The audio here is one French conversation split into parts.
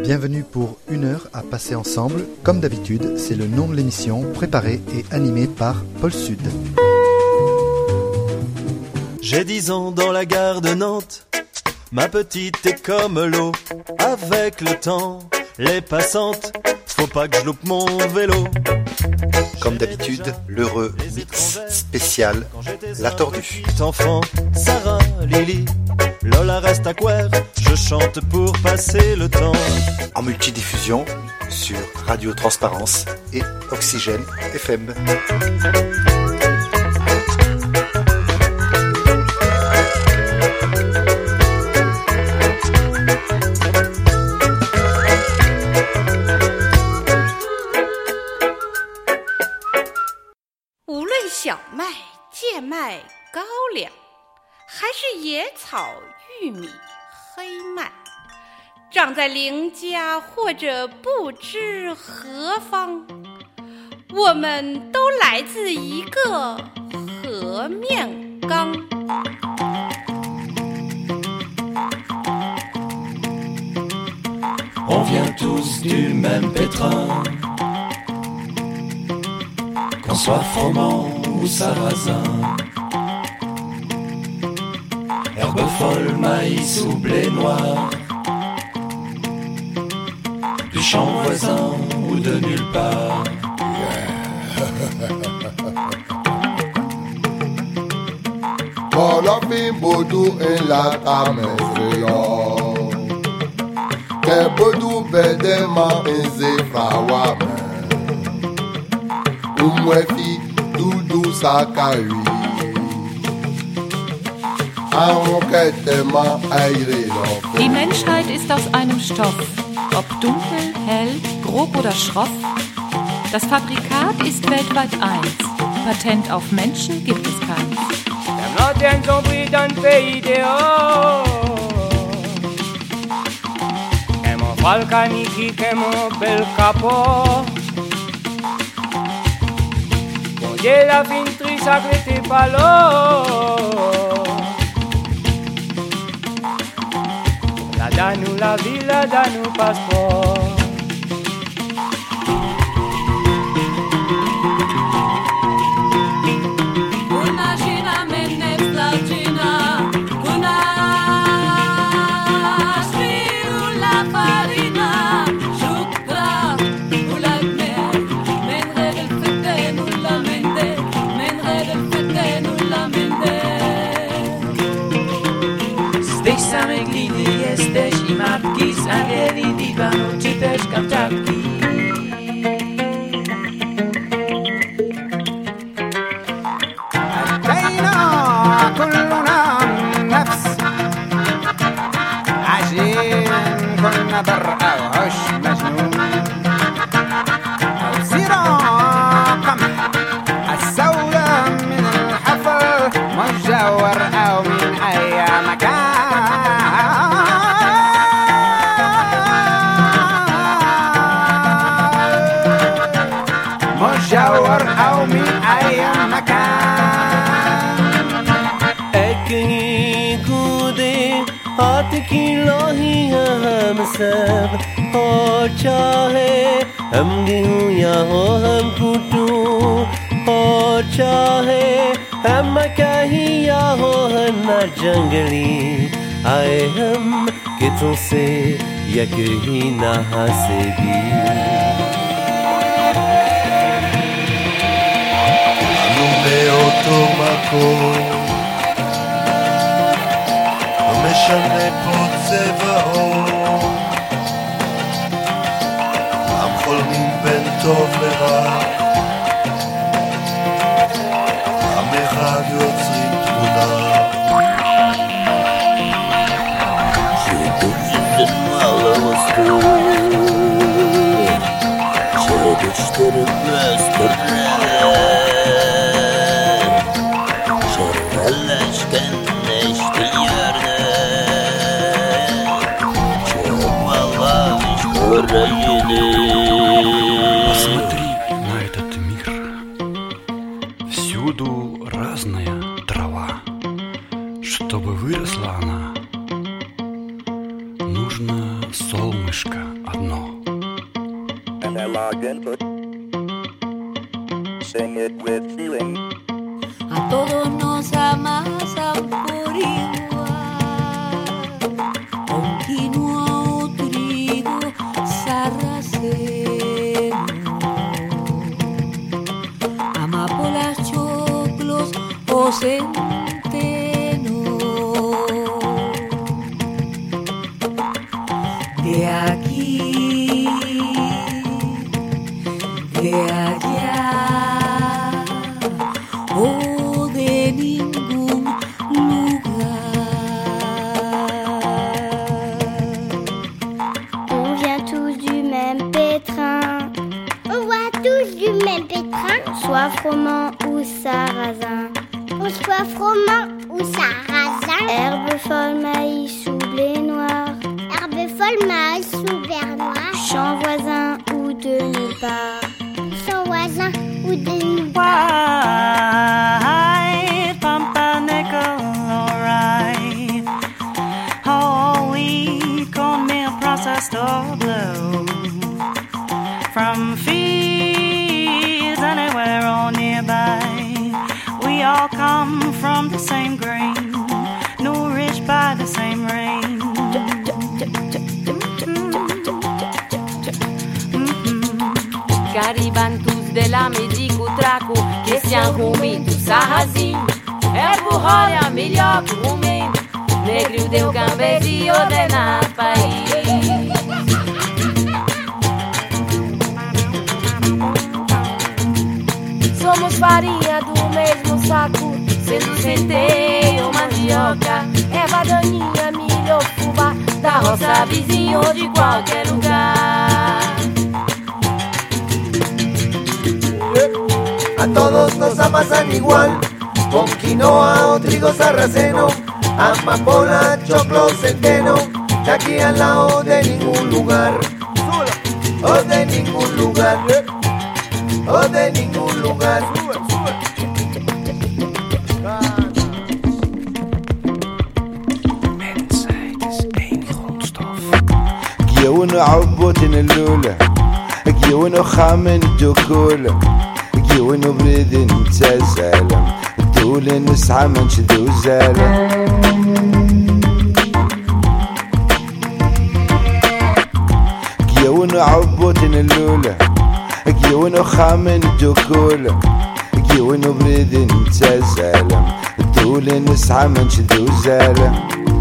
Bienvenue pour une heure à passer ensemble. Comme d'habitude, c'est le nom de l'émission, préparée et animée par Paul Sud. J'ai 10 ans dans la gare de Nantes. Ma petite est comme l'eau. Avec le temps, les passantes, faut pas que je loupe mon vélo. Comme d'habitude, l'heureux mix spécial La Tordue. Enfant, Sarah, Lily, Lola reste à Quer, je chante pour passer le temps. En multidiffusion sur Radio Transparence et Oxygène FM. 贱麦、高粱，还是野草、玉米、黑麦，长在邻家或者不知何方，我们都来自一个和面缸。 On vient tous du même pétrin, qu'on soit froment ou sarrasin, herbe folle, maïs ou blé noir, du champ voisin ou de nulle part. Kolofi bodu en la tamesreyo, ke bodu bedema en zefrawa umwefi dudu sakari. Die Menschheit ist aus einem Stoff, ob dunkel, hell, grob oder schroff. Das Fabrikat ist weltweit eins, Patent auf Menschen gibt es keins. La fin sacré palo, la danu la villa danu passeport. Una gina menne flautina, una la farina, shukra, ula mer, menre del fete nulla mende. Same gliny jesteś i matki z Anieli, Libanu czy też Kamczatki. أتينا كلنا نفس عجين كنا بر أو عش مجنون أو سيرة قمح السوداء من الحفل مجور أو من أي مكان مجور أو من أي مكان أكي كودي آتكي لاهي هم سب और चाहे हम गेहूं या हो हम कुटू और चाहे हम कहीं या हो न जंगली आए हम कितों से या कहीं ना हंसे भी אנו באותו מקום לא משנה פה צבע אור עם חולמים בין טוב לרע עם אחד יוצרים תמונה שדורשים על המסתור שדושתרים בסתרם Посмотри на этот мир. Всюду разная трава. Чтобы выросла она, нужно солнышко одно. A todos nos amasan por igual. Continua o trigo sarraceno, amapolas, choclos o centeno. De aquí, de allá, o de ningún lugar. On vient tous du même pétrin. On voit tous du même pétrin. Soit froment ou sarrasin. Ou soit froment ou sarrasin. Herbe folle, maïs ou blé noir. Herbe folle, maïs ou vert noir. Champ voisin ou de nulle part. Champ voisin ou de nulle part. White pumpernickel, alright. Whole wheat, cornmeal, processed or blue. From fields anywhere or nearby, we all come from the same grain, nourished by the same rain. Garibantus de la Medicutracu, Cristian Rumitu, Sarrazin, Herburrólia, melhor que o Rumim, Negro deu Gambezi, ordenado país. Somos farinha do mesmo saco, sendo centeio, mandioca, erva daninha, milho, fubá, da roça vizinho ou de qualquer lugar. A todos nos amasan igual, con quinoa o trigo sarraceno, amapola, choclo, centeno, de aquí al lado de ningún lugar, o de ningún lugar, o de ningún lugar. جيونا عبوتن اللولة جيونا خامن دكولة جيونا بريدن تزالم دولة نسعى منش ذو زالم جيونا عبوتن اللولة جيونا خامن دكولة جيونا بريدن تزالم دولة نسعى منش ذو زالم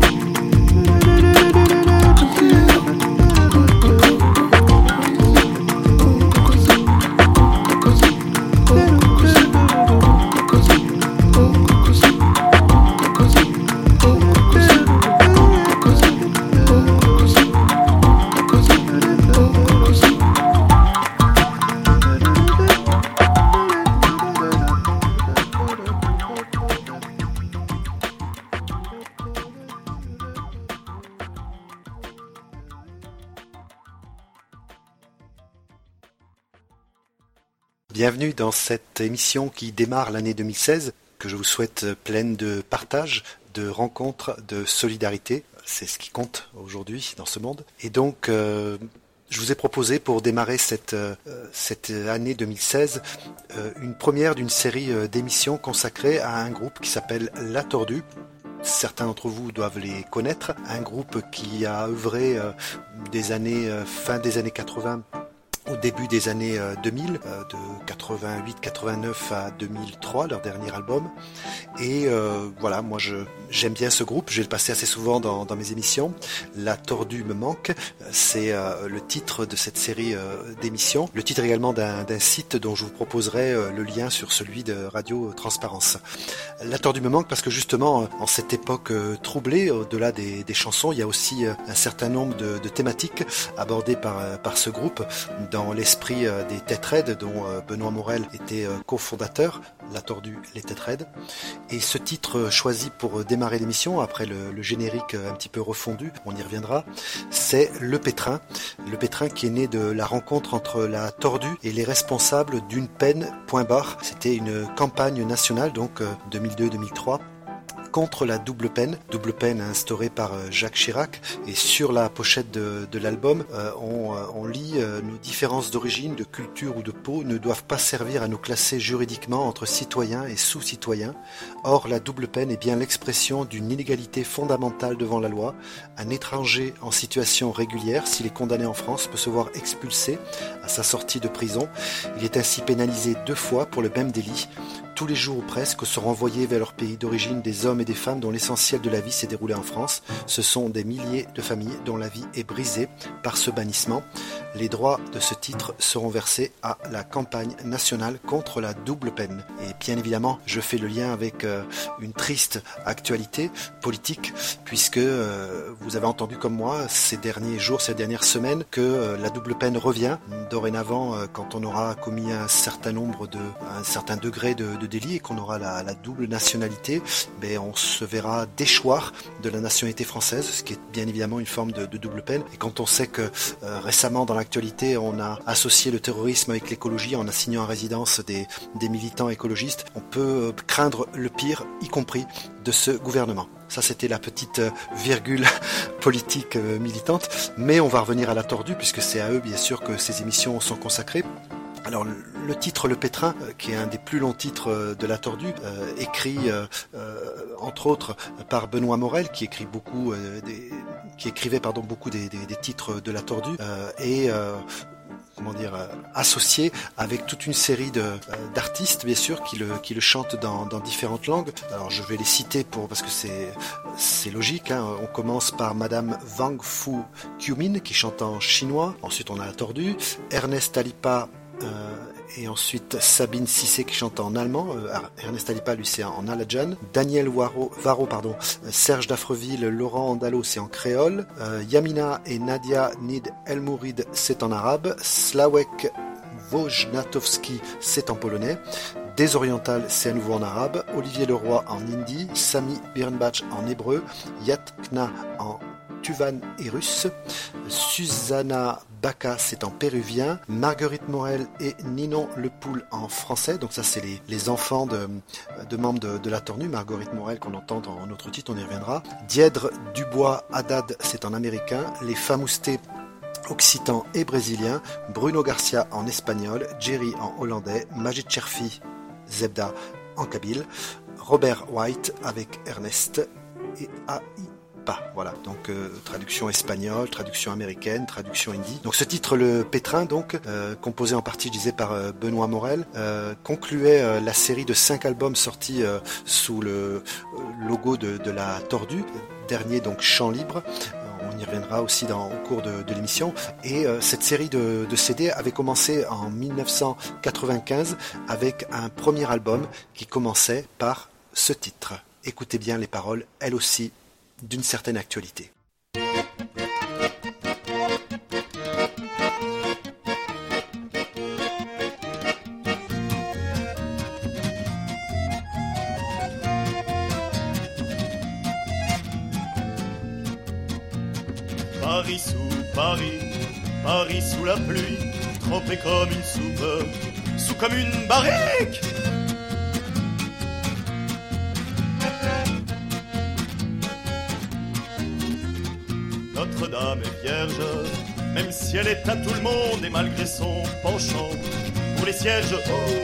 Bienvenue dans cette émission qui démarre l'année 2016, que je vous souhaite pleine de partage, de rencontres, de solidarité. C'est ce qui compte aujourd'hui dans ce monde. Et donc, je vous ai proposé pour démarrer cette année 2016 une première d'une série d'émissions consacrées à un groupe qui s'appelle La Tordue. Certains d'entre vous doivent les connaître. Un groupe qui a œuvré fin des années 80 au début des années 2000, de 88-89 à 2003, leur dernier album. Et voilà, moi j'aime bien ce groupe, je vais le passer assez souvent dans mes émissions. La Tordue me manque, c'est le titre de cette série d'émissions. Le titre également d'un site dont je vous proposerai le lien sur celui de Radio Transparence. La Tordue me manque parce que justement, en cette époque troublée, au-delà des chansons, il y a aussi un certain nombre de thématiques abordées par ce groupe, dans l'esprit des Têtes Raides dont Benoît Morel était cofondateur, La Tordue, les Têtes Raides. Et ce titre choisi pour démarrer l'émission, après le générique un petit peu refondu, on y reviendra, c'est Le Pétrin. Le Pétrin qui est né de la rencontre entre la Tordue et les responsables d'une peine, point barre. C'était une campagne nationale, donc 2002-2003, contre la double peine instaurée par Jacques Chirac. Et sur la pochette de l'album, on lit nos différences d'origine, de culture ou de peau ne doivent pas servir à nous classer juridiquement entre citoyens et sous-citoyens. Or, la double peine est bien l'expression d'une inégalité fondamentale devant la loi. Un étranger en situation régulière, s'il est condamné en France, peut se voir expulsé à sa sortie de prison. Il est ainsi pénalisé 2 fois pour le même délit. Tous les jours ou presque seront envoyés vers leur pays d'origine des hommes et des femmes dont l'essentiel de la vie s'est déroulé en France. Ce sont des milliers de familles dont la vie est brisée par ce bannissement. Les droits de ce titre seront versés à la campagne nationale contre la double peine. Et bien évidemment, je fais le lien avec une triste actualité politique, puisque vous avez entendu comme moi ces derniers jours, ces dernières semaines, que la double peine revient. Dorénavant, quand on aura commis un certain degré de délit et qu'on aura la double nationalité, on se verra déchoir de la nationalité française, ce qui est bien évidemment une forme de double peine. Et quand on sait que récemment dans l'actualité, on a associé le terrorisme avec l'écologie en assignant à résidence des militants écologistes, on peut craindre le pire, y compris de ce gouvernement. Ça, c'était la petite virgule politique militante, mais on va revenir à la tordue, puisque c'est à eux, bien sûr, que ces émissions sont consacrées. Alors, le titre Le Pétrin, qui est un des plus longs titres de La Tordue, écrit entre autres par Benoît Morel, qui écrivait beaucoup des titres de La Tordue, associé avec toute une série d'artistes, bien sûr, qui le chantent dans différentes langues. Alors je vais les citer parce que c'est logique, hein. On commence par Madame Wang Fu Qiumin qui chante en chinois. Ensuite on a La Tordue, Ernest Alipa et ensuite Sabine Cissé qui chante en allemand. Ernest Alipa, lui, c'est en aladjan. Daniel Varro, Serge Dafreville, Laurent Andalo, c'est en créole. Yamina et Nadia Nid El Mourid, c'est en arabe. Slawek Wojnatowski, c'est en polonais. Desoriental, c'est à nouveau en arabe. Olivier Leroy en hindi. Sami Birnbach en hébreu. Yatkna en tuvan et russe. Susanna Baka, c'est en péruvien. Marguerite Morel et Ninon Lepoul en français. Donc ça, c'est les enfants de membres de La Tornue. Marguerite Morel qu'on entend dans notre titre, on y reviendra. Dièdre Dubois Haddad, c'est en américain. Les Famoustés occitan et brésilien. Bruno Garcia en espagnol. Jerry en hollandais. Majid Cherfi Zebda en kabyle. Robert White avec Ernest et AI. Voilà, donc traduction espagnole, traduction américaine, traduction hindi. Donc ce titre, Le Pétrin, donc composé en partie, je disais, par Benoît Morel, concluait la série de 5 albums sortis sous le logo de La Tordue, dernier donc Chant Libre. On y reviendra aussi au cours de l'émission. Et cette série de CD avait commencé en 1995 avec un premier album qui commençait par ce titre. Écoutez bien les paroles, elles aussi, d'une certaine actualité. Paris sous Paris, Paris sous la pluie, trempé comme une soupe, sous comme une barrique. Notre-Dame est vierge, même si elle est à tout le monde, et malgré son penchant pour les sièges.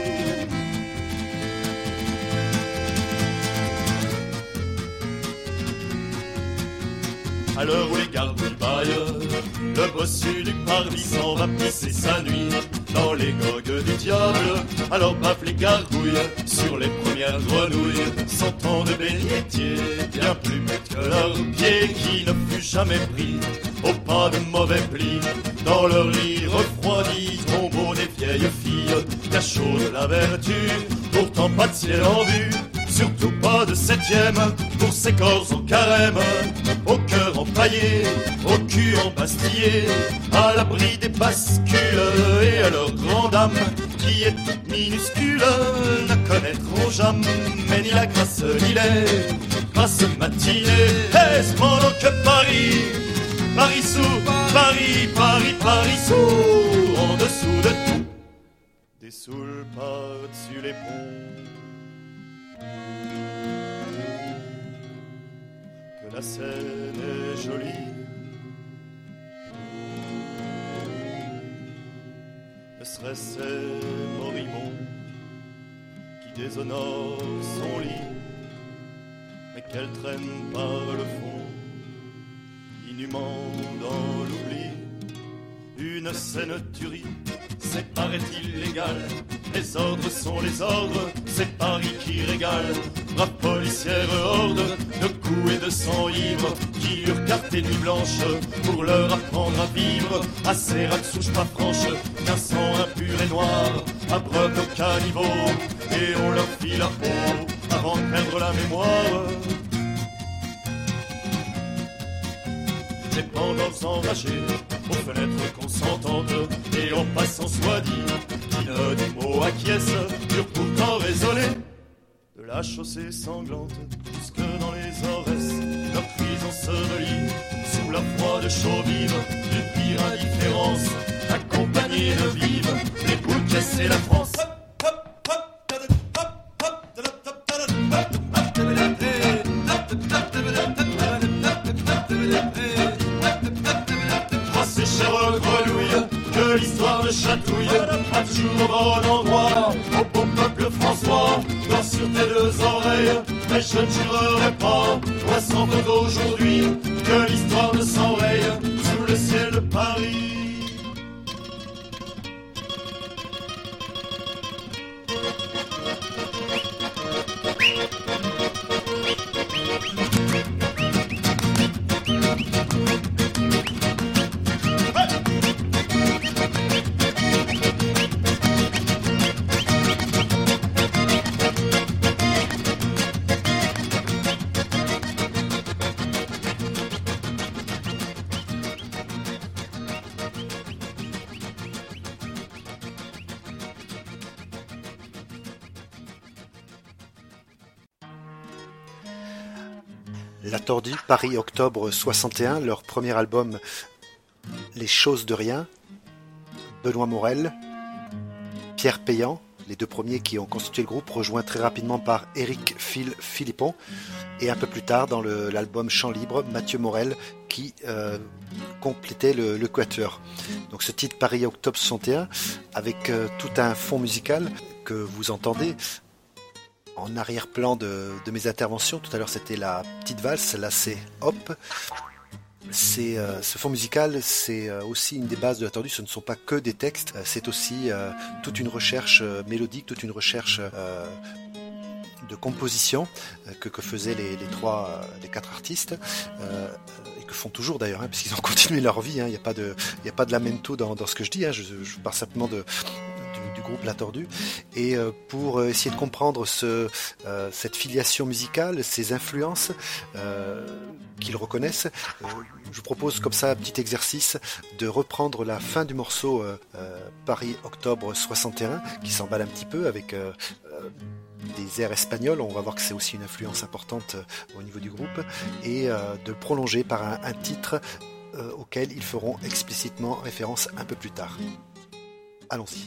À l'heure où les gardes baillent, le bossu du parvis s'en va pisser sa nuit dans les gogues du diable. Alors baffe les gargouilles sur les premières grenouilles, sentant de bélietier bien plus bêtes que leurs pieds, qui ne fut jamais pris au pas de mauvais plis dans leur lit refroidi, tombeau des vieilles filles, cachot de la vertu, pourtant pas de ciel en vue. Surtout pas de 7e pour ces corps en carême, au cœur empaillé, au cul embastillé, à l'abri des bascules. Et à leur grande âme, qui est toute minuscule, ne connaîtront jamais ni la grâce ni les grâces matinées. Et cependant que Paris, Paris sous, Paris, Paris, Paris sous, en dessous de tout, dessoule par-dessus les ponts. que la scène est jolie. Ne serait-ce moribond qui déshonore son lit, mais qu'elle traîne par le fond, inhumant dans l'oubli. Une scène tuerie, c'est paraît-il légal. Les ordres sont les ordres, c'est Paris qui régale. Brave policière horde de coups et de sang ivre, qui eurent carte et nuit blanche pour leur apprendre à vivre. À ces rats de souche pas franche, qu'un sang impur et noir abreuve nos caniveaux, et on leur fit la peau avant de perdre la mémoire. Des pendances enragées aux fenêtres consentantes, et en passant soit dit, qui ne dit mot acquiesce, pur pourtant raisonné. De la chaussée sanglante jusque dans les Aurès, leur prise ensevelie sous la froide chaux vive d'une pire indifférence, accompagnée de vives les boules caisses et la France. Ces chères grenouilles que l'histoire ne chatouille, pas toujours au bon endroit, au bon peuple François, dans sur tes deux oreilles, mais je ne jurerai pas, moi sans faute aujourd'hui, que l'histoire ne s'enraye sous le ciel de Paris. La Tordue, Paris, octobre 61, leur premier album Les Choses de Rien, Benoît Morel, Pierre Payan, les deux premiers qui ont constitué le groupe, rejoints très rapidement par Éric Philippon, et un peu plus tard dans l'album Chant Libre, Mathieu Morel qui complétait le quatuor. Donc ce titre Paris, octobre 61, avec tout un fond musical que vous entendez en arrière-plan de mes interventions. Tout à l'heure c'était la petite valse, là c'est Hop. Ce fond musical, c'est aussi une des bases de La Tordue. Ce ne sont pas que des textes, c'est aussi toute une recherche mélodique, toute une recherche de composition que faisaient les quatre artistes et que font toujours d'ailleurs, puisqu'ils ont continué leur vie. Il n'y a pas de lamento dans ce que je dis. Je parle simplement du groupe La Tordue, et pour essayer de comprendre cette filiation musicale, ces influences qu'ils reconnaissent, je vous propose comme ça un petit exercice de reprendre la fin du morceau Paris octobre 61 qui s'emballe un petit peu avec des airs espagnols. On va voir que c'est aussi une influence importante au niveau du groupe, et de le prolonger par un titre auquel ils feront explicitement référence un peu plus tard. Allons-y.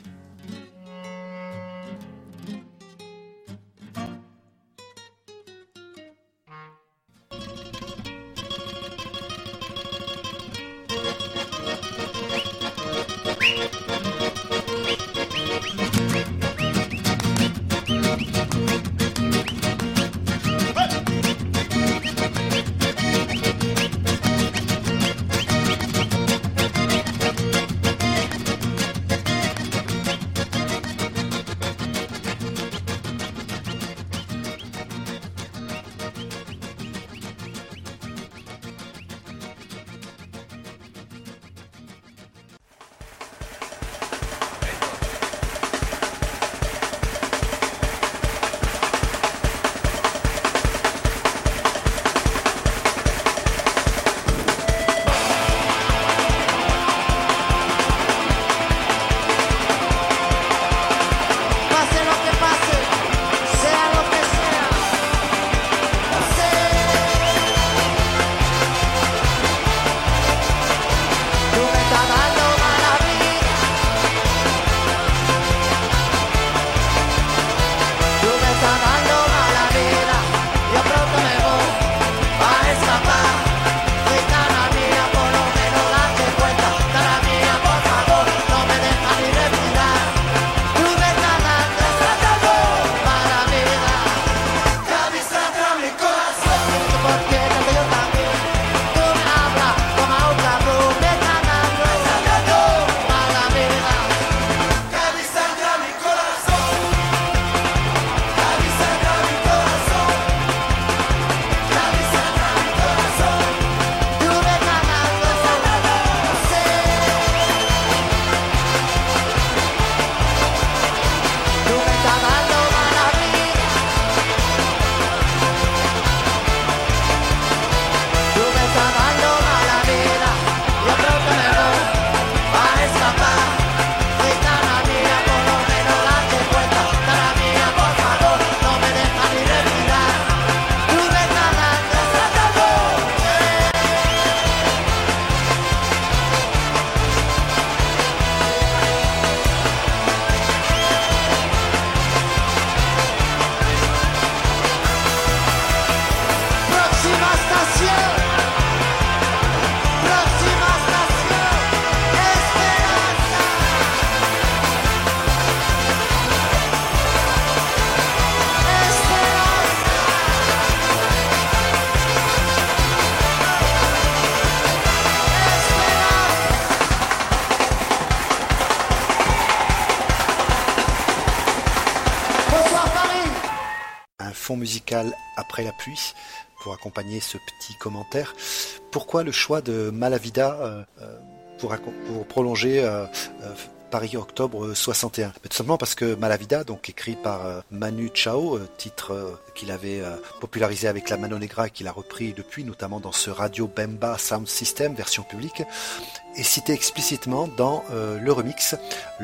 fond musical après la pluie pour accompagner ce petit commentaire. Pourquoi le choix de Malavida pour prolonger Paris-Octobre 61. Mais tout simplement parce que Malavida, donc écrit par Manu Chao, titre qu'il avait popularisé avec la Mano Negra et qu'il a repris depuis, notamment dans ce Radio Bemba Sound System, version publique, est cité explicitement dans le remix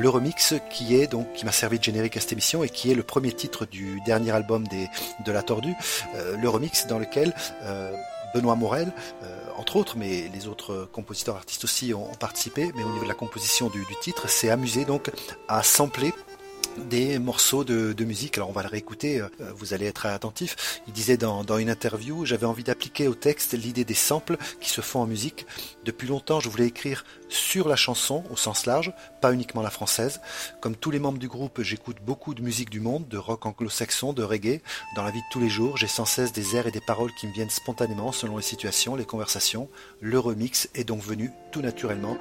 qui m'a servi de générique à cette émission et qui est le premier titre du dernier album de La Tordue, le remix dans lequel Benoît Morel, entre autres, mais les autres compositeurs artistes aussi ont participé, mais au niveau de la composition du titre, s'est amusé donc à sampler des morceaux de musique. Alors on va le réécouter, vous allez être attentifs. Il disait dans une interview: j'avais envie d'appliquer au texte l'idée des samples qui se font en musique. Depuis longtemps, je voulais écrire sur la chanson au sens large, pas uniquement la française. Comme tous les membres du groupe, j'écoute beaucoup de musique du monde, de rock anglo-saxon, de reggae. Dans la vie de tous les jours, j'ai sans cesse des airs et des paroles qui me viennent spontanément selon les situations, les conversations. Le remix est donc venu tout naturellement,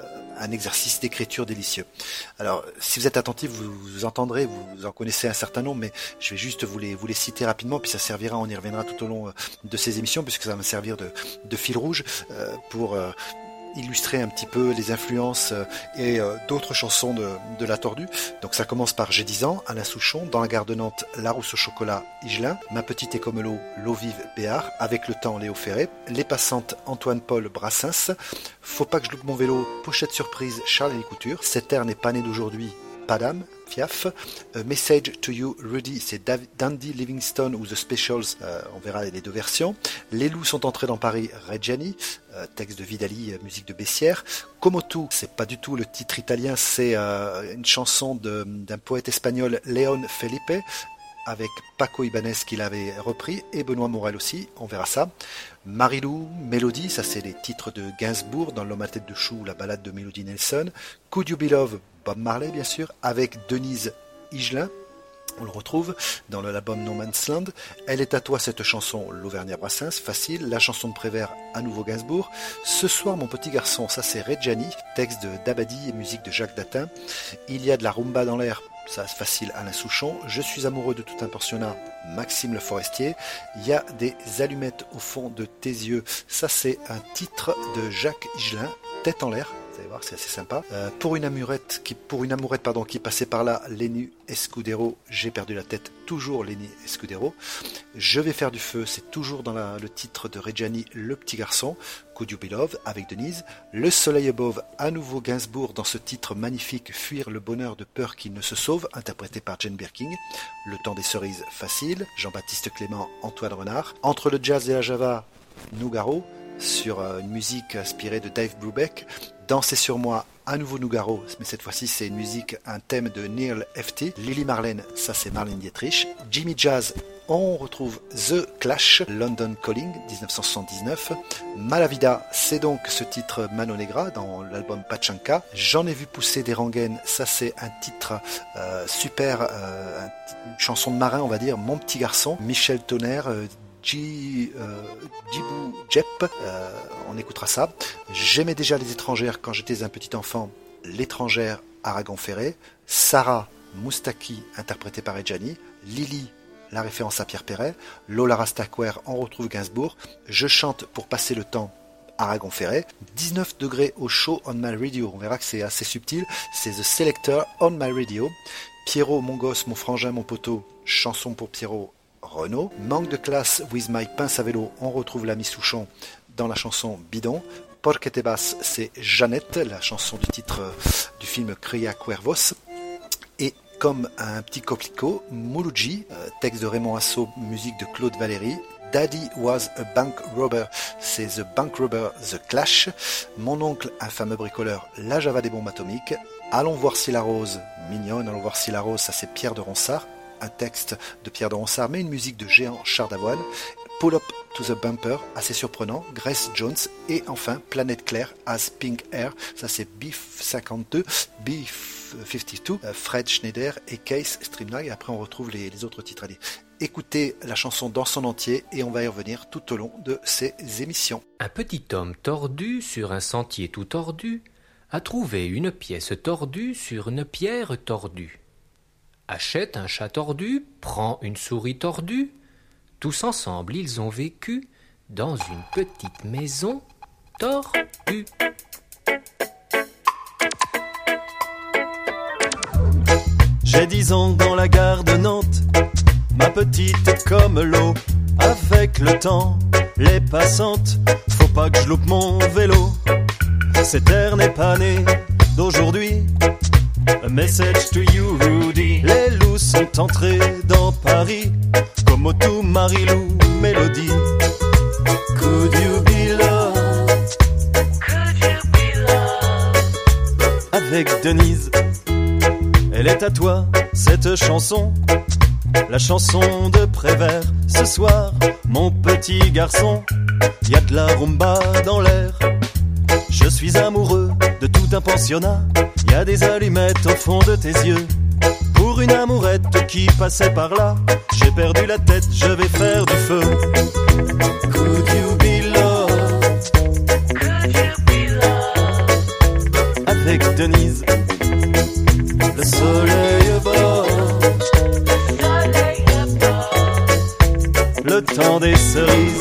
un exercice d'écriture délicieux. Alors, si vous êtes attentifs, vous entendrez, vous en connaissez un certain nombre, mais je vais juste vous les citer rapidement, puis ça servira, on y reviendra tout au long de ces émissions, puisque ça va me servir de fil rouge pour illustrer un petit peu les influences et d'autres chansons de La Tordue. Donc ça commence par J'ai 10 ans, Alain Souchon, Dans la gare de Nantes, Larousse au chocolat, Higelin, Ma petite est comme l'eau vive, Béard, Avec le temps, Léo Ferré, Les passantes, Antoine Paul, Brassens, Faut pas que je loupe mon vélo, Pochette surprise, Charles et Couture, Cette ère n'est pas née d'aujourd'hui, Padam, Fiaf, Message to You, Rudy, c'est Dandy Livingstone ou The Specials, on verra les deux versions. Les loups sont entrés dans Paris, Reggiani, texte de Vidali, musique de Bessières. Como tu, c'est pas du tout le titre italien, c'est une chanson d'un poète espagnol, León Felipe, avec Paco Ibanez qui l'avait repris, et Benoît Morel aussi, on verra ça. Marilou, Mélodie, ça c'est les titres de Gainsbourg dans L'homme à tête de chou, la balade de Melody Nelson. Could You Be Love, Bob Marley bien sûr, avec Denise Higelin, on le retrouve dans l'album No Man's Land. Elle est à toi cette chanson, l'Auvergnat Brassens, facile. La chanson de Prévert, à nouveau Gainsbourg. Ce soir mon petit garçon, ça c'est Reggiani, texte de Dabadi et musique de Jacques Datin. Il y a de la rumba dans l'air, ça c'est facile, Alain Souchon. Je suis amoureux de tout un pensionnat, Maxime Le Forestier. Il y a des allumettes au fond de tes yeux, ça c'est un titre de Jacques Higelin, Tête en l'air. Vous allez voir, c'est assez sympa. Pour une amourette qui passait par là, Lenny Escudero, J'ai perdu la tête, toujours Lenny Escudero. Je vais faire du feu, c'est toujours dans le titre de Reggiani, Le petit garçon. Could You Be Love avec Denise. Le soleil above, à nouveau Gainsbourg dans ce titre magnifique, Fuir le bonheur de peur qu'il ne se sauve, interprété par Jane Birkin. Le temps des cerises, facile. Jean-Baptiste Clément, Antoine Renard. Entre le jazz et la java, Nougaro, sur une musique inspirée de Dave Brubeck. Danser sur moi, à nouveau Nougaro, mais cette fois-ci c'est une musique, un thème de Neil F.T. Lily Marlene, ça c'est Marlene Dietrich. Jimmy Jazz, on retrouve The Clash, London Calling, 1979. Malavida, c'est donc ce titre Mano Negra dans l'album Pachanka. J'en ai vu pousser des rengaines, ça c'est un titre super, une chanson de marin on va dire, Mon petit garçon. Michel Tonnerre, Djibou Jep, on écoutera ça. J'aimais déjà les étrangères quand j'étais un petit enfant, L'étrangère, Aragon Ferré. Sarah Moustaki, interprétée par Reggiani. Lily, la référence à Pierre Perret. Lola Rastaquer, on retrouve Gainsbourg. Je chante pour passer le temps, Aragon Ferré. 19 degrés au chaud, On My Radio, on verra que c'est assez subtil, c'est The Selector, On My Radio. Pierrot, mon gosse, mon frangin, mon poteau, chanson pour Pierrot, Renaud. Manque de classe, With My pince à vélo, on retrouve l'ami Souchon dans la chanson Bidon. Porque te vas, c'est Jeannette, la chanson du titre du film Cria Cuervos. Et comme un petit coquelicot, Mouloudji, texte de Raymond Assau, musique de Claude Valéry. Daddy was a bank robber, c'est The Bank Robber, The Clash. Mon oncle, un fameux bricoleur, La Java des bombes atomiques. Allons voir si la rose, mignonne, allons voir si la rose, ça c'est Pierre de Ronsard. Un texte de Pierre de Ronsard, mais une musique de Géant Char d'Avoine. Pull Up to the Bumper, assez surprenant, Grace Jones, et enfin Planète Claire, As Pink Air, ça c'est B52, B52, Fred Schneider et Case Streamline, et après on retrouve les autres titres. Allez, écoutez la chanson dans son entier et on va y revenir tout au long de ces émissions. Un petit homme tordu sur un sentier tout tordu a trouvé une pièce tordue sur une pierre tordue. Achète un chat tordu, prend une souris tordue, Tous ensemble, ils ont vécu dans une petite maison tordue. J'ai 10 ans dans la gare de Nantes, ma petite est comme l'eau. Avec le temps, les passantes, faut pas que je loupe mon vélo. Cette ère n'est pas née d'aujourd'hui. A message to you, Rudy. Les loups sont entrés dans Paris, comme Otou, Marilou, Mélodie. Could you be loved? Could you be loved? Avec Denise, elle est à toi, cette chanson. La chanson de Prévert. Ce soir, mon petit garçon, y a de la rumba dans l'air. Je suis amoureux de tout un pensionnat. Y a des allumettes au fond de tes yeux. Pour une amourette qui passait par là, j'ai perdu la tête, je vais faire du feu. Could you be loved? Could you be loved? Avec Denise, le soleil bord, le temps des cerises.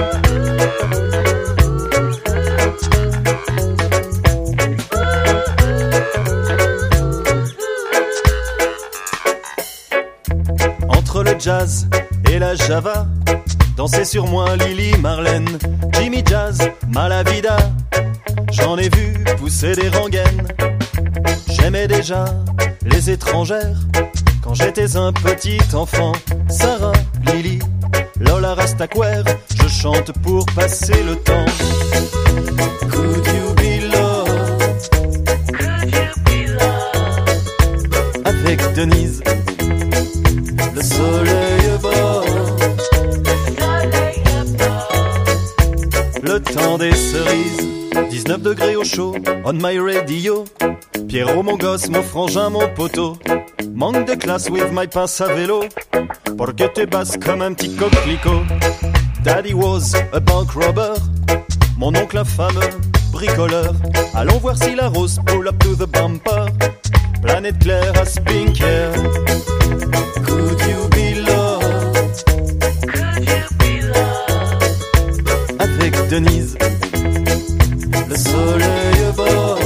Entre le jazz et la java, danser sur moi Lily Marlène, Jimmy Jazz, Malavida, j'en ai vu pousser des rengaines. J'aimais déjà les étrangères quand j'étais un petit enfant. Sarah, Lily, Lola Rastaquer, je chante pour passer le temps. Could you be loved? Could you be loved? Avec Denise, le soleil bord, le temps des cerises. 19 degrés au chaud, on my radio. Pierrot mon gosse, mon frangin, mon poteau. Manque de classe with my pince à vélo, porque t'es basse comme un petit coquelicot. Daddy was a bank robber, mon oncle un fameux bricoleur. Allons voir si la rose pull up to the bumper. Planète Claire à Spinker. Could you be loved? Could you be loved? Avec Denise, le soleil bord,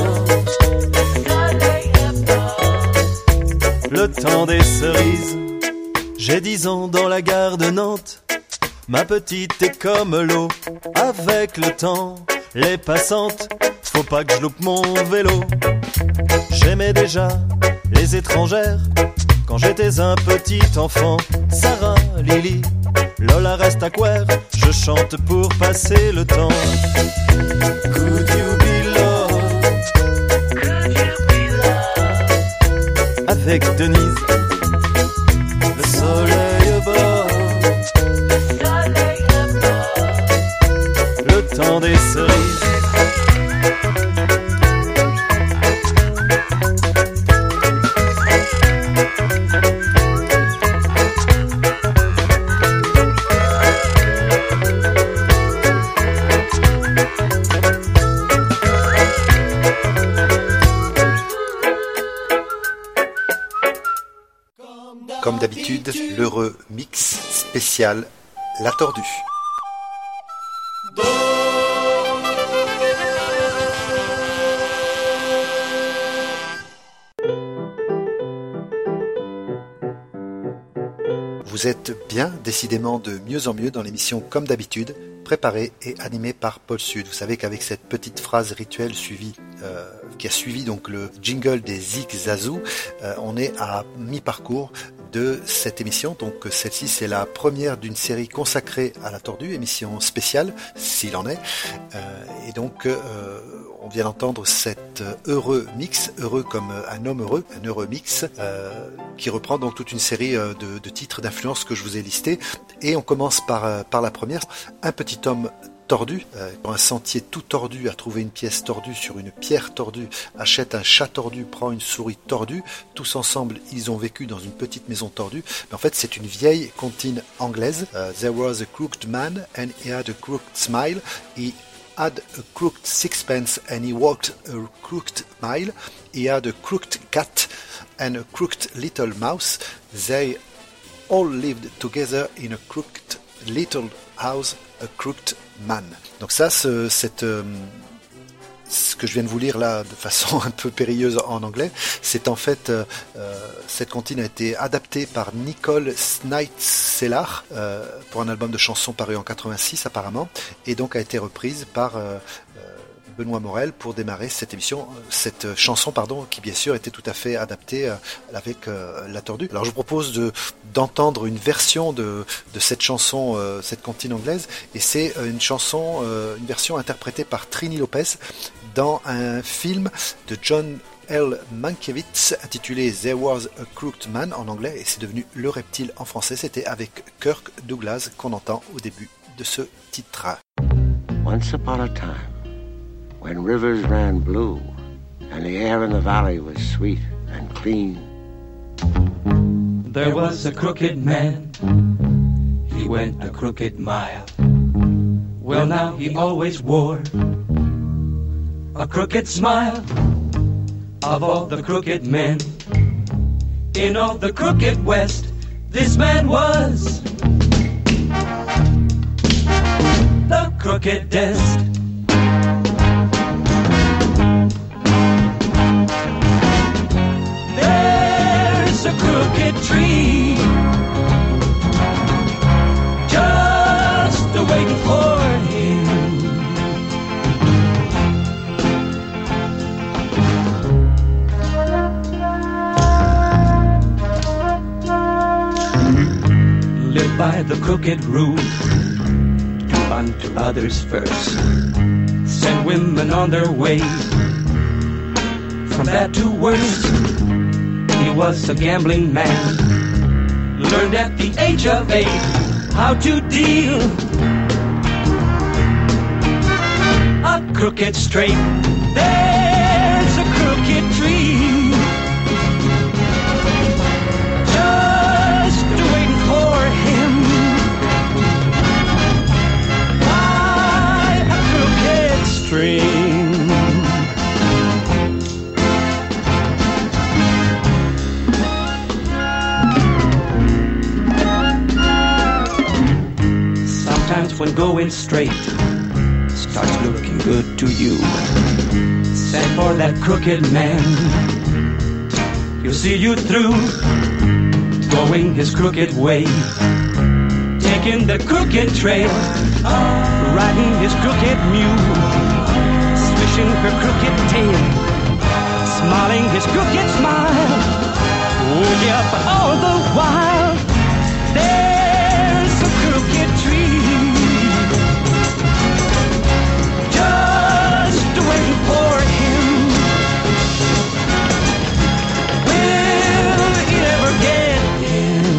le temps des cerises. J'ai 10 ans dans la gare de Nantes, ma petite est comme l'eau. Avec le temps, les passantes, faut pas que je loupe mon vélo. J'aimais déjà les étrangères quand j'étais un petit enfant. Sarah, Lily, Lola Rastaquer, je chante pour passer le temps. Could you be loved? Could you be loved? Avec Denise, le soleil bord, le temps des cerises. Comme d'habitude, l'heureux mix spécial La Tordue. Vous êtes bien, décidément de mieux en mieux dans l'émission Comme d'habitude, préparée et animée par Paul Sud. Vous savez qu'avec cette petite phrase rituelle qui a suivi donc le jingle des Zig Zazou, on est à mi-parcours de cette émission. Donc celle-ci, c'est la première d'une série consacrée à la tordue, émission spéciale s'il en est, et donc on vient d'entendre cet heureux mix, heureux comme un homme heureux, un heureux mix, qui reprend donc toute une série de titres d'influence que je vous ai listés. Et on commence par la première, un petit homme tordu, dans un sentier tout tordu, a trouvé une pièce tordue sur une pierre tordue, achète un chat tordu, prend une souris tordue, tous ensemble ils ont vécu dans une petite maison tordue. Mais en fait c'est une vieille comptine anglaise. There was a crooked man and he had a crooked smile. He had a crooked sixpence and he walked a crooked mile. He had a crooked cat and a crooked little mouse. They all lived together in a crooked Little House, a Crooked Man. Donc ça, ce que je viens de vous lire là de façon un peu périlleuse en anglais, c'est en fait cette comptine a été adaptée par Nicole Sneijder pour un album de chansons paru en 86 apparemment, et donc a été reprise par Benoît Morel pour démarrer cette émission, cette chanson qui bien sûr était tout à fait adaptée avec La Tordue. Alors je vous propose d'entendre une version de cette chanson, cette comptine anglaise, et c'est une version interprétée par Trini Lopez dans un film de John L. Mankiewicz intitulé There Was a Crooked Man en anglais, et c'est devenu Le Reptile en français. C'était avec Kirk Douglas qu'on entend au début de ce titre. Once upon a time, when rivers ran blue and the air in the valley was sweet and clean, there was a crooked man, he went a crooked mile. Well, now he always wore a crooked smile. Of all the crooked men in all the crooked West, this man was the crookedest. There's a crooked tree just waiting for him. Live by the crooked rule, do unto others first, send women on their way from bad to worse. He was a gambling man, learned at the age of 8 how to deal a crooked straight. There's a crooked tree just waiting for him by a crooked stream. Sometimes when going straight starts looking good to you, send for that crooked man. He'll see you through, going his crooked way, taking the crooked trail, riding his crooked mule, swishing her crooked tail, smiling his crooked smile. Oh yeah, but all the while there's a crooked tree just waiting for him. Will he ever get him?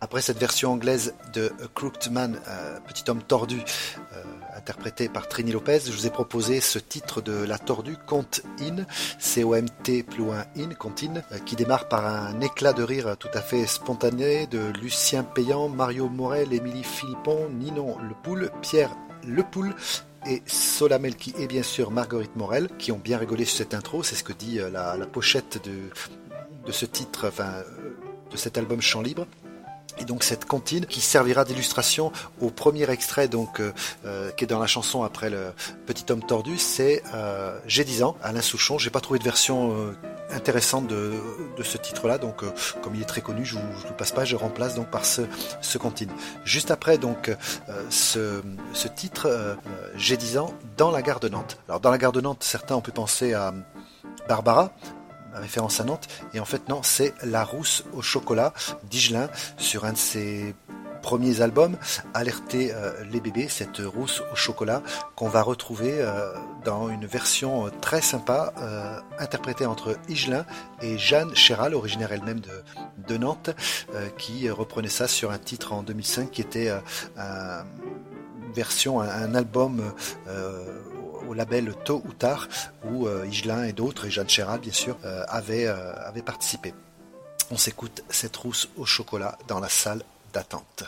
Après cette version anglaise de A Crooked Man, Petit homme tordu, interprété par Trini Lopez, je vous ai proposé ce titre de La Tordue, Conte In, C-O-M-T plus loin In, Conte In, qui démarre par un éclat de rire tout à fait spontané de Lucien Payan, Mario Morel, Émilie Philippon, Ninon Le Poule, Pierre Le Poule et Solamelki et bien sûr Marguerite Morel, qui ont bien rigolé sur cette intro. C'est ce que dit la pochette de ce titre, enfin de cet album Chant Libre. Et donc cette comptine qui servira d'illustration au premier extrait donc qui est dans la chanson après le Petit homme tordu, c'est J'ai 10 ans, Alain Souchon. J'ai pas trouvé de version intéressante de ce titre-là, donc comme il est très connu, je le passe pas, je remplace donc par ce comptine. Juste après donc ce titre J'ai 10 ans dans la gare de Nantes. Alors dans la gare de Nantes, certains ont pu penser à Barbara, référence à Nantes, et en fait non, c'est La Rousse au chocolat d'Higelin sur un de ses premiers albums, Alerter les bébés, cette rousse au chocolat qu'on va retrouver dans une version très sympa interprétée entre Higelin et Jeanne Chéral, originaire elle-même de Nantes, qui reprenait ça sur un titre en 2005 qui était une version, un album au label Tôt ou Tard, où Higelin et d'autres, et Jeanne Chéral bien sûr, avaient participé. On s'écoute cette rousse au chocolat dans la salle d'attente.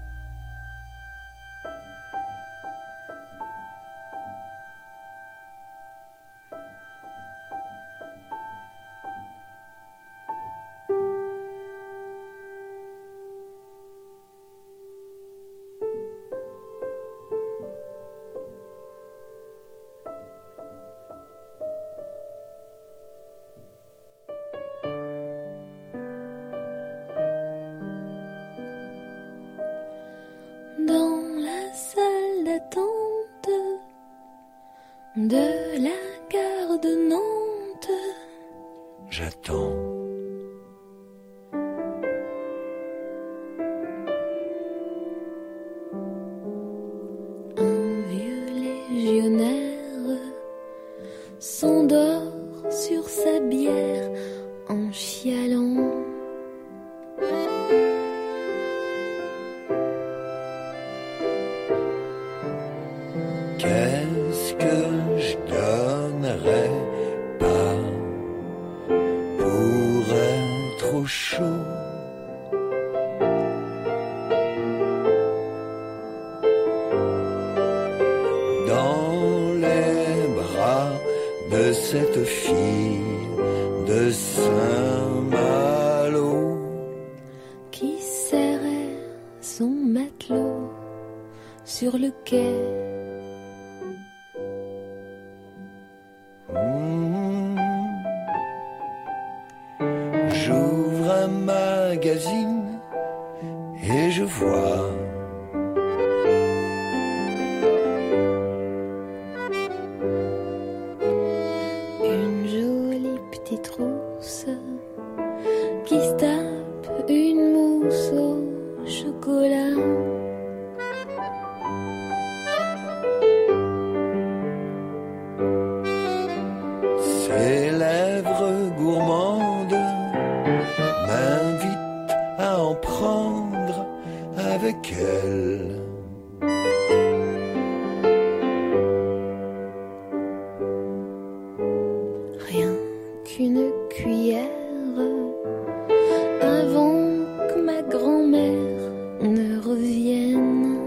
De la gare de Nantes, j'attends. Un vieux légionnaire s'endort sur sa bière en chialant. Qu'est-ce que je donnerais pas pour être au chaud? Dans les bras de cette fille de Saint-Malo qui serrait son matelot sur le quai. J'ouvre un magazine et je vois une jolie petite rousse qui se tape une mousse au chocolat. Ses lèvres gourmandes m'invitent à en prendre avec elle. Rien qu'une cuillère avant que ma grand-mère ne revienne.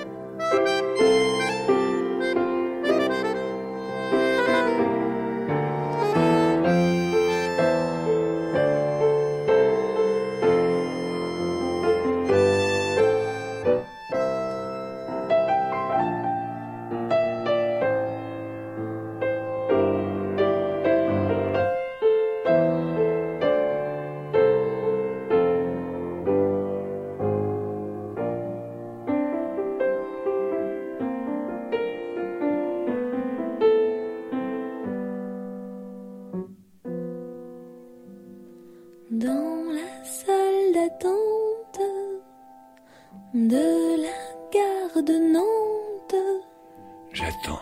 Dans la salle d'attente de la gare de Nantes, j'attends.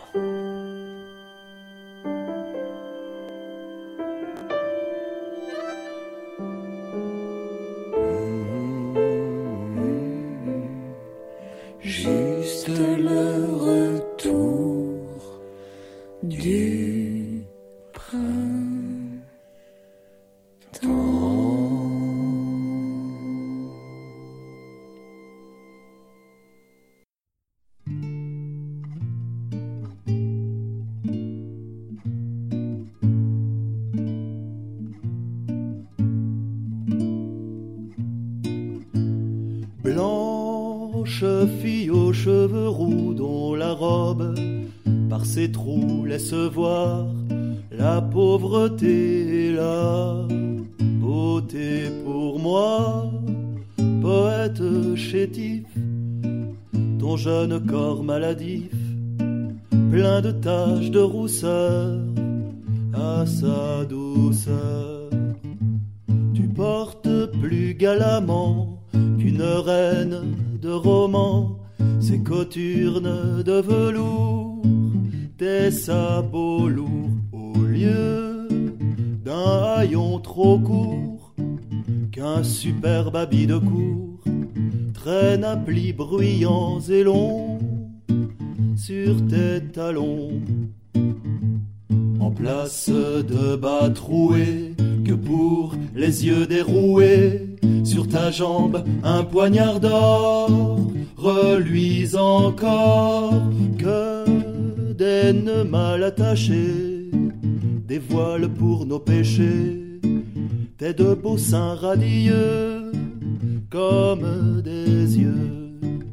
Blanche fille aux cheveux roux dont la robe par ses trous laisse voir la pauvreté et la beauté. Pour moi, poète chétif, ton jeune corps maladif, plein de taches de rousseur, à sa douceur. Tu portes plus galamment qu'une reine de roman ces cothurnes de velours, tes sabots lourds au lieu d'un haillon trop court qu'un superbe habit de cour traîne à plis bruyants et longs sur tes talons. En place de bas troués, que pour les yeux déroués, sur ta jambe un poignard d'or reluise encore, que des nœuds mal attachés dévoilent pour nos péchés tes deux beaux seins radieux comme des yeux.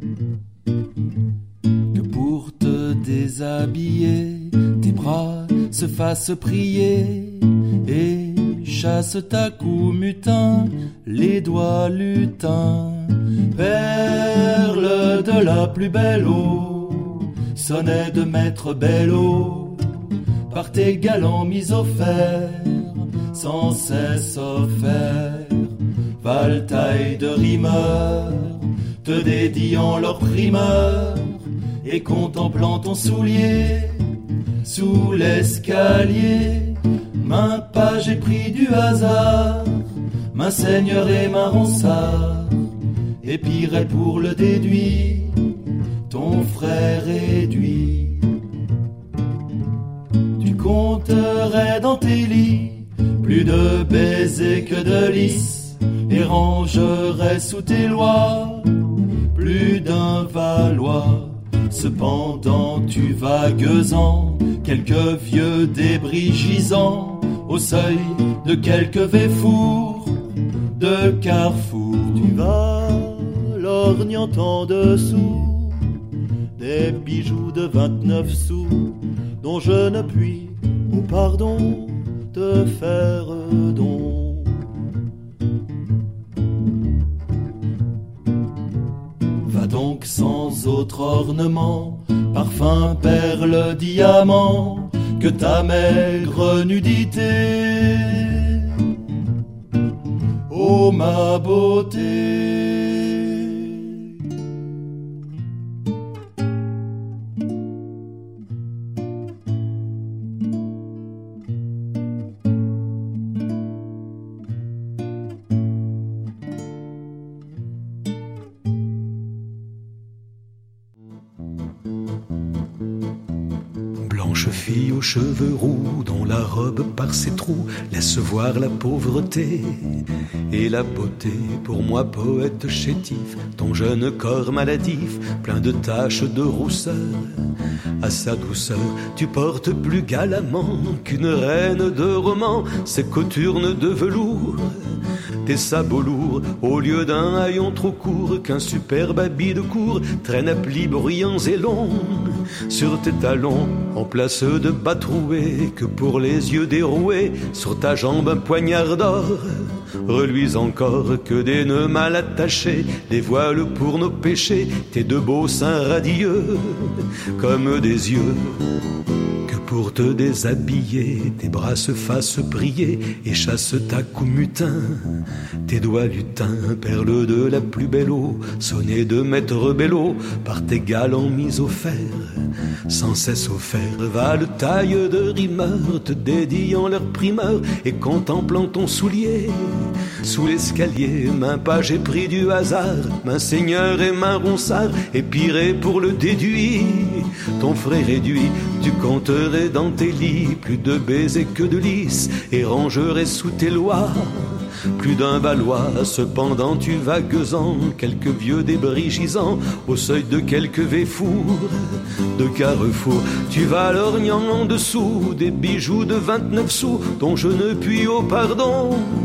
Que pour te déshabiller, tes bras se fassent prier et chasse ta cou mutin, les doigts lutins, perle de la plus belle eau, sonnet de maître Bello, par tes galants mis au fer, sans cesse offert, valtaille de rimeurs, te dédiant leur primeur, et contemplant ton soulier, sous l'escalier, main page et pris du hasard, main seigneur et main ronsard, et pire pour le déduit, ton frère réduit. Tu compterais dans tes lits plus de baisers que de lys, et rangerais sous tes lois plus d'un Valois. Cependant tu vagues-en quelques vieux débris gisants au seuil de quelques véfours de carrefour. Tu vas lorgnant en dessous des bijoux de 29 sous dont je ne puis, au pardon, te faire don. Va donc sans autre ornement, parfum, perle, diamant, que ta maigre nudité. Ô ma beauté. Blanche fille aux cheveux roux, dont la robe par ses trous laisse voir la pauvreté et la beauté. Pour moi, poète chétif, ton jeune corps maladif, plein de taches de rousseur, à sa douceur, tu portes plus galamment qu'une reine de roman ces cothurnes de velours, tes sabots lourds, au lieu d'un haillon trop court qu'un superbe habit de cour traîne à plis bruyants et longs sur tes talons, en place de bas troués, que pour les yeux déroués, sur ta jambe un poignard d'or reluise encore, que des nœuds mal attachés dévoilent pour nos péchés tes deux beaux seins radieux comme des yeux. Que pour te déshabiller, tes bras se fassent prier et chasse ta cou mutin, tes doigts lutins, perles de la plus belle eau, sonnet de maître Bello, par tes galants mis au fer, sans cesse offert, valetaille de rimeurs, te dédiant leur primeur et contemplant ton soulier sous l'escalier, main page et pris du hasard, main seigneur et main ronsard, épiré pour le déduit, ton frère réduit. Tu compterais dans tes lits plus de baisers que de lys, et rangerais sous tes lois plus d'un Valois. Cependant tu vagues-en quelques vieux débris gisants au seuil de quelques véfours de carrefour. Tu vas lorgnant en dessous des bijoux de 29 sous dont je ne puis, au pardon,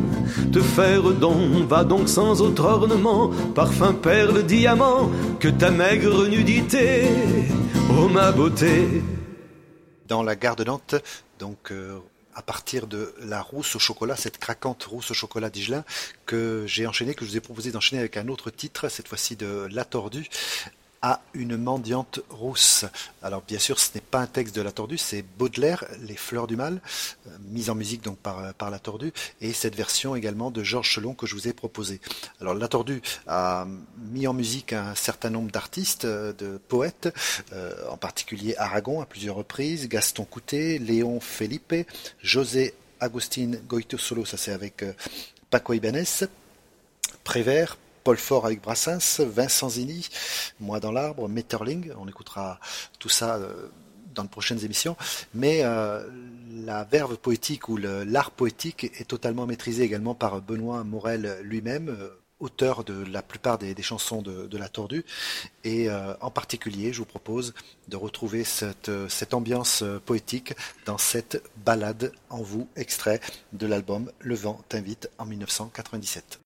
te faire don. Va donc sans autre ornement, parfum, perle, diamant, que ta maigre nudité, ô ma beauté. Dans la gare de Nantes, donc à partir de la rousse au chocolat, cette craquante rousse au chocolat d'Igelin, que j'ai enchaîné, que je vous ai proposé d'enchaîner avec un autre titre, cette fois-ci de La Tordue, à une mendiante rousse. Alors bien sûr, ce n'est pas un texte de La Tordue, c'est Baudelaire, Les Fleurs du Mal, mise en musique donc par La Tordue, et cette version également de Georges Chelon que je vous ai proposée. Alors La Tordue a mis en musique un certain nombre d'artistes, de poètes, en particulier Aragon à plusieurs reprises, Gaston Coutet, Léon Felipe, José Agustín Goytisolo, ça c'est avec Paco Ibáñez, Prévert, Paul Faure avec Brassens, Vincent Zini, Moi dans l'arbre, Metterling, on écoutera tout ça dans de prochaines émissions, mais la verve poétique ou l'art poétique est totalement maîtrisé également par Benoît Morel lui-même, auteur de la plupart des chansons de La Tordue, et en particulier je vous propose de retrouver cette ambiance poétique dans cette ballade en vous, extrait de l'album Le Vent t'invite en 1997.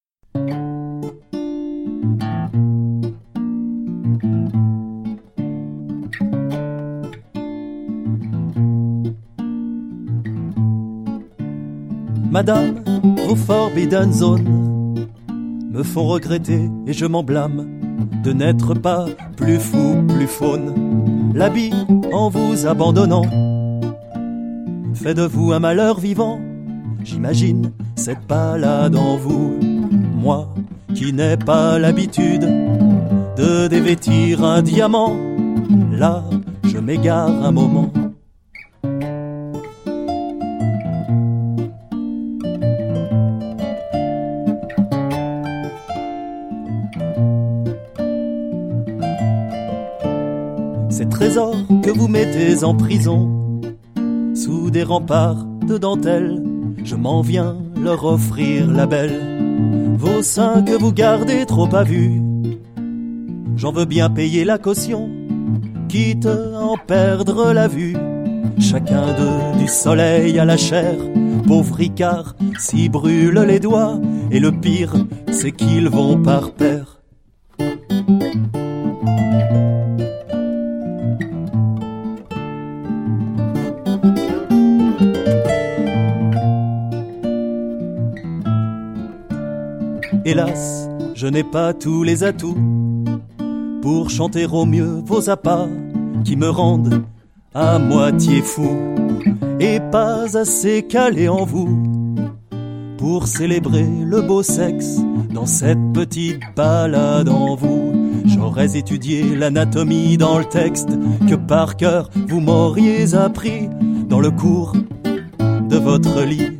Madame, vos forbidden zones me font regretter et je m'en blâme de n'être pas plus fou, plus faune. L'habit en vous abandonnant fait de vous un malheur vivant. J'imagine cette balade en vous, moi qui n'ai pas l'habitude de dévêtir un diamant. Là, je m'égare un moment. Ces trésors que vous mettez en prison, sous des remparts de dentelle, je m'en viens leur offrir la belle. Vos seins que vous gardez trop à vue, j'en veux bien payer la caution, quitte à en perdre la vue. Chacun d'eux du soleil à la chair, pauvre Ricard s'y brûle les doigts, et le pire c'est qu'ils vont par paire. Hélas, je n'ai pas tous les atouts pour chanter au mieux vos appâts qui me rendent à moitié fou, et pas assez calé en vous pour célébrer le beau sexe dans cette petite balade en vous. J'aurais étudié l'anatomie dans le texte que par cœur vous m'auriez appris dans le cours de votre lit.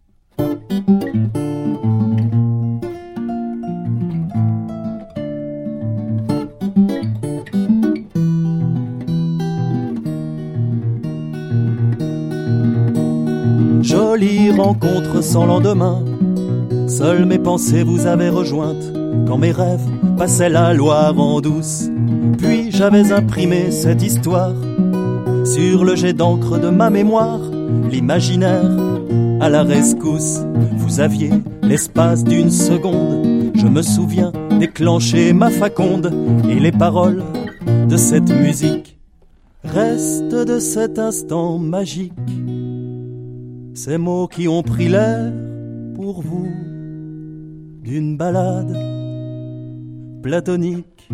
Jolie rencontre sans lendemain, seules mes pensées vous avaient rejointe, quand mes rêves passaient la Loire en douce. Puis j'avais imprimé cette histoire sur le jet d'encre de ma mémoire, l'imaginaire à la rescousse. Vous aviez l'espace d'une seconde, je me souviens, déclencher ma faconde, et les paroles de cette musique restent de cet instant magique. Ces mots qui ont pris l'air pour vous d'une balade platonique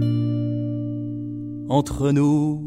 entre nous.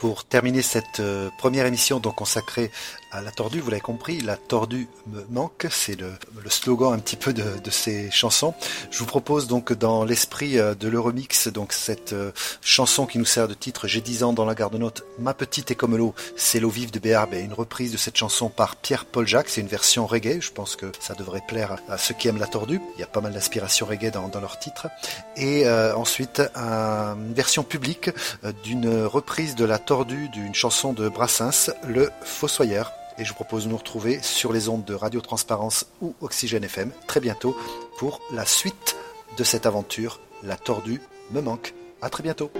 pour terminer cette première émission donc consacrée à la tordue, vous l'avez compris, la tordue me manque, c'est le slogan un petit peu de ces chansons. Je vous propose donc dans l'esprit de l'Euromix, donc cette chanson qui nous sert de titre J'ai 10 ans dans la garde-note, Ma petite est comme l'eau, c'est l'eau vive de Béarbe, et une reprise de cette chanson par Pierre-Paul Jacques, c'est une version reggae, je pense que ça devrait plaire à ceux qui aiment la tordue, il y a pas mal d'inspiration reggae dans leur titre, et ensuite une version publique d'une reprise de la tordue d'une chanson de Brassens, Le Fossoyeur. Et je vous propose de nous retrouver sur les ondes de Radio Transparence ou Oxygène FM très bientôt pour la suite de cette aventure. La tordue me manque. À très bientôt.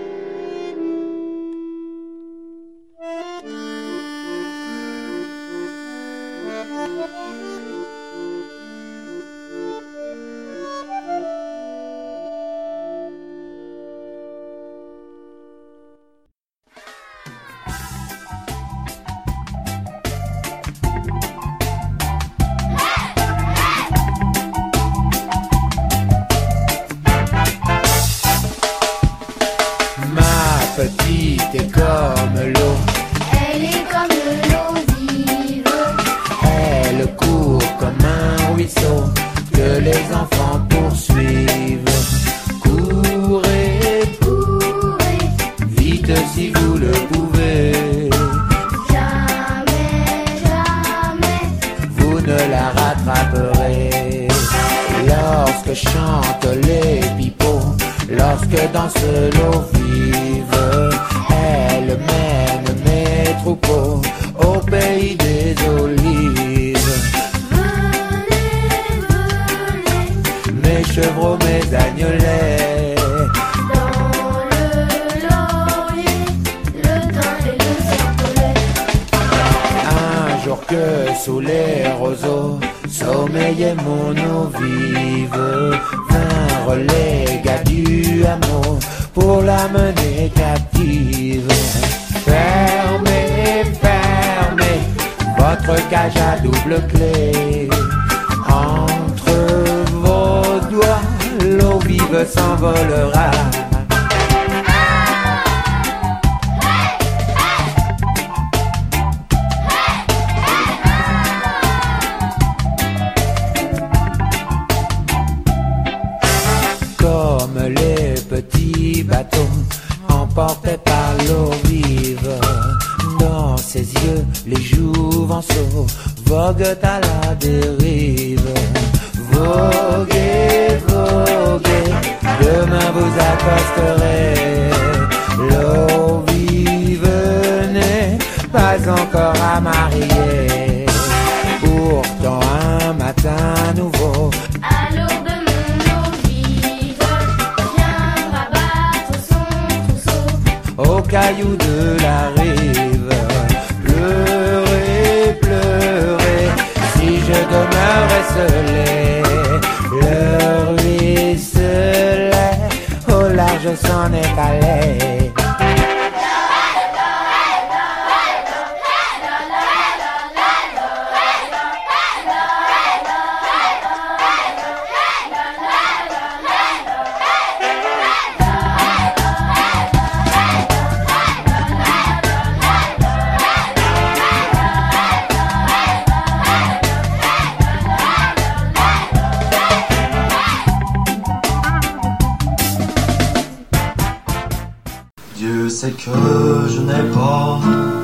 C'est que je n'ai pas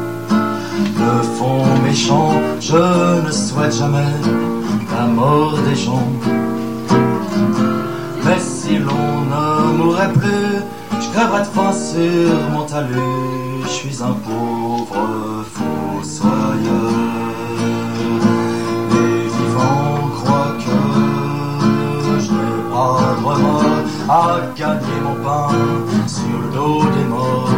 le fond méchant, je ne souhaite jamais la mort des gens. Mais si l'on ne mourrait plus, je crèverais de faim sur mon talus. Je suis un pauvre fossoyeur. Les vivants croient que je n'ai pas de remords à gagner mon pain sur le dos des morts.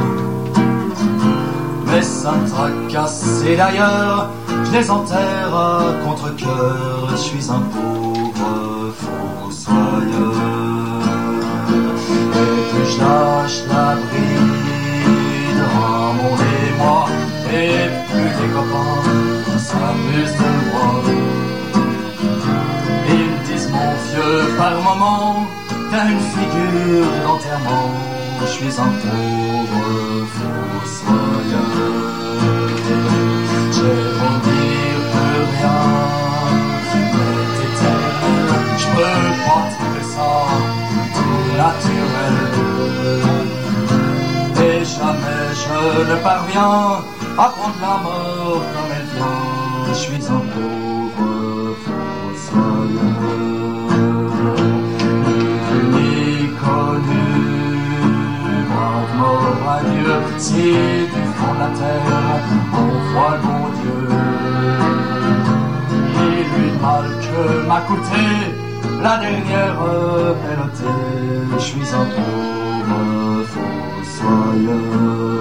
Mais ça me tracasse et d'ailleurs je les enterre à contre-cœur. Je suis un pauvre fossoyeur. Et plus je lâche la bride à mon émoi, et plus les copains s'amusent de moi. Ils me disent mon vieux par moment, t'as une figure d'enterrement. je suis un pauvre fossoyeur. J'ai beau dire que rien n'est éternel, je peux pas trouver ça tout naturel. Et jamais je ne parviens à prendre la mort comme elle vient. Je suis un pauvre fossoyeur. Ni connu, brave mort à Dieu, si du fond de la terre on voit mon Dieu. Il lui mal que m'a coûté la dernière mélodie. Je suis un pauvre fossoyeur.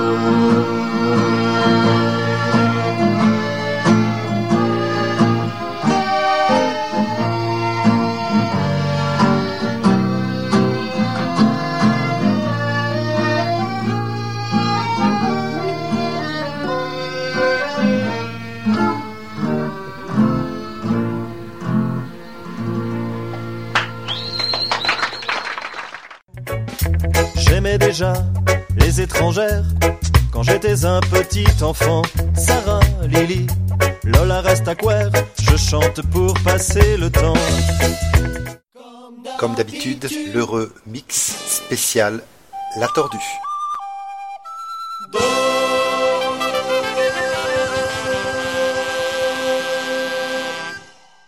J'aimais déjà les étrangères quand j'étais un petit enfant. Sarah, Lily, Lola reste à quoi, je chante pour passer le temps. Comme d'habitude, l'heureux mix spécial La Tordue.